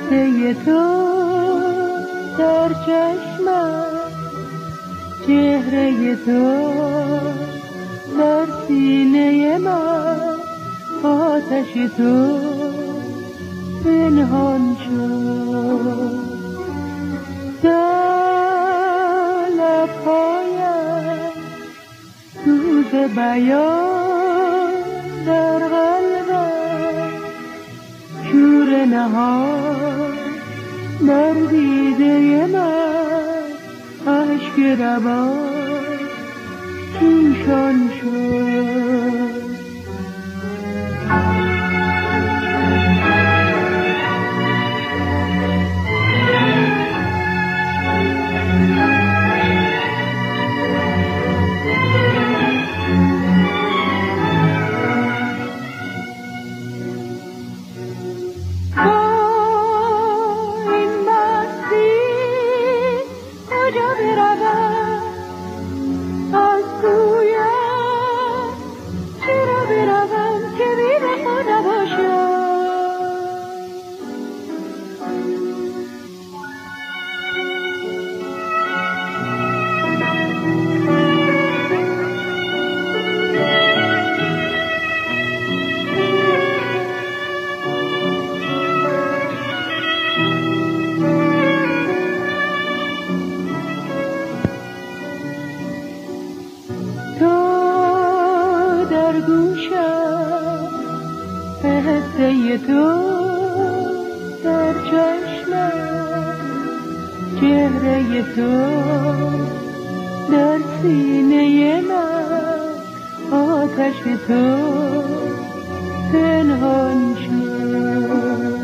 قصه تو در چشمم، چهره تو در سینه من، آتش تو پنهان شد در لبهایم، سوز بیان در قلبم، شور نهان در دیده من، اشک روان جوشان شد. قصه تو در چشمم، چهره تو در سینه من، آتش تو پنهان شد.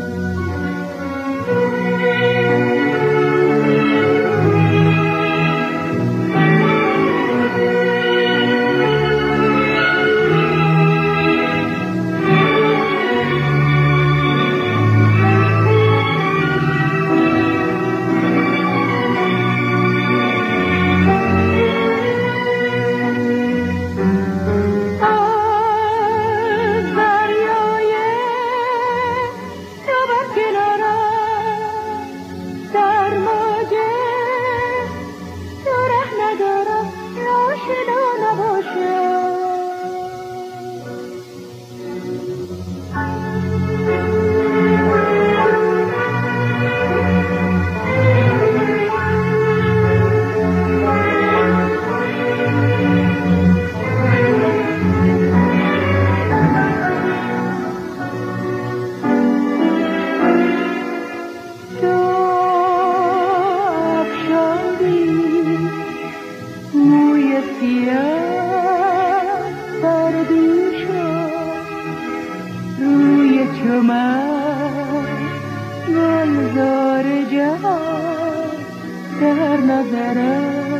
گلزار جهان در نظرم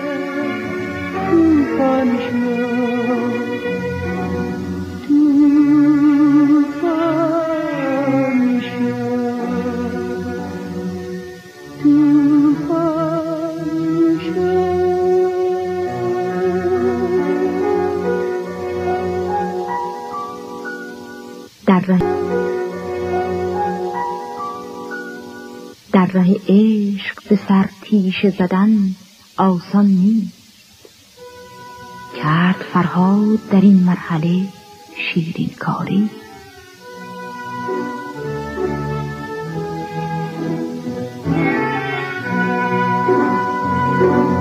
توفان شد، توفان شد، توفان شد. در ره عشق ز سر تیشه زدن آسان نیست، کرد فرهاد در این مرحله شیرین کاری.